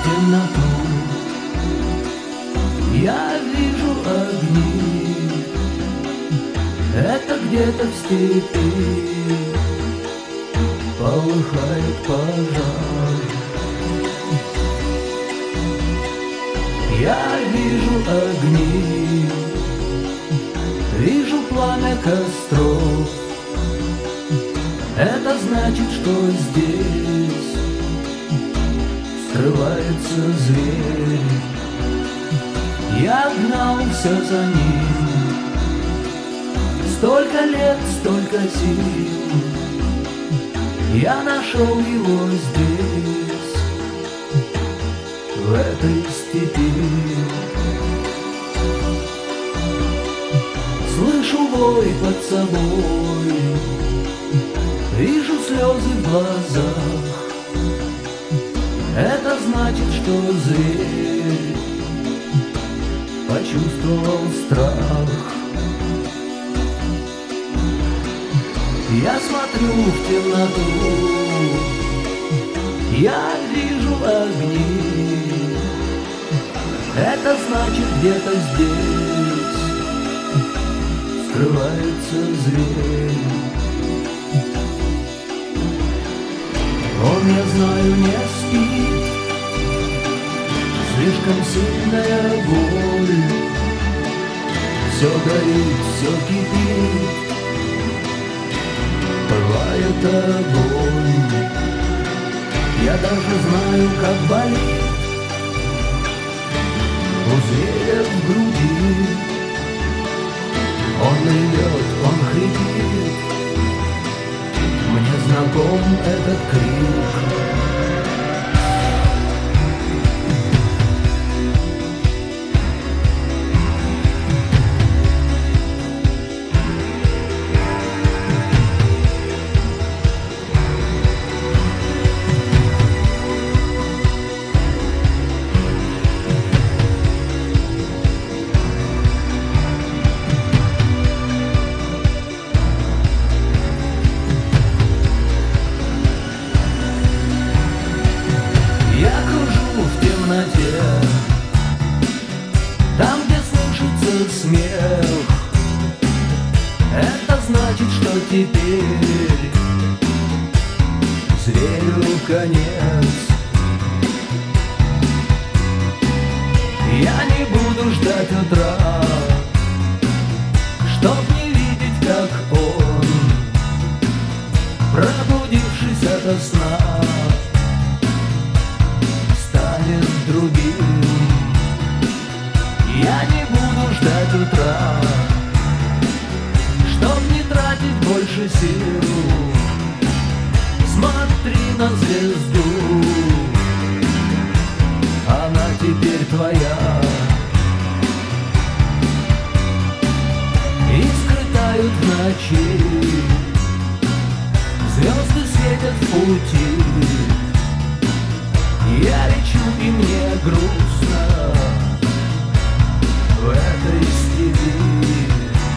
темноту, я вижу огни. Это где-то в степи полыхает пожар. Я вижу огни, вижу пламя костров. Это значит, что здесь скрывается зверь. Я гнался за ним столько лет, столько сил. Я нашел его здесь, в этой степи. Слышу вой под собой, вижу слезы в глазах. Это значит, что зверь почувствовал страх. Я смотрю в темноту, я вижу огни. Это значит, где-то здесь скрывается зверь. Он, я знаю, не спит, слишком сильная боль. Все горит, все кипит, пылает огонь. Я даже знаю, как болит у зверя в груди. Он ревет, он хрипит, мне знаком этот крик. Там, где слышится смех, это значит, что теперь зверю конец. Я не буду ждать утра, чтоб не видеть, как он, пробудившись ото сна, станет другим. Я не буду ждать утра, чтоб не тратить больше сил. Смотри на звезду, она теперь твоя. Искры тают в ночи, звезды светят в пути. Я лечу, и мне грустно в этой степи.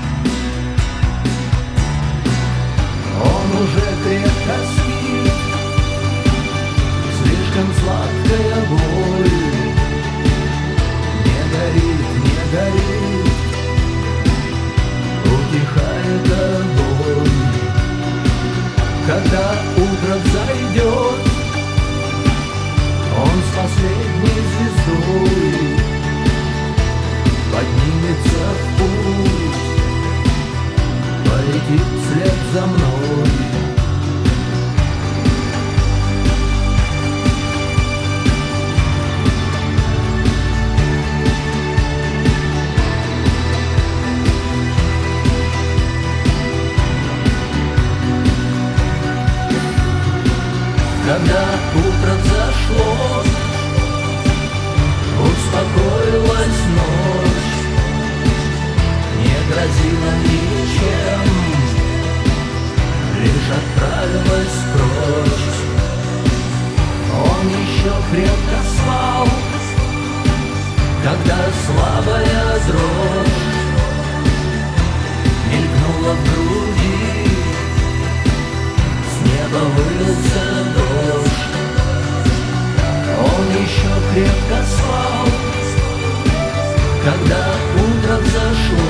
Он уже крепко спит, слишком сладкая боль. Не горит, не горит, утихает огонь. Когда утро взойдет, он с последней звездой поднимется в путь, полетит вслед за мной. Когда утро взошло, успокоилась ночь, не грозила ничем, лишь отправилась прочь. Он еще крепко спал, когда слабая дрожь мелькнула в груди, с неба вылился дождь. Он еще крепко спал, когда утро взошло.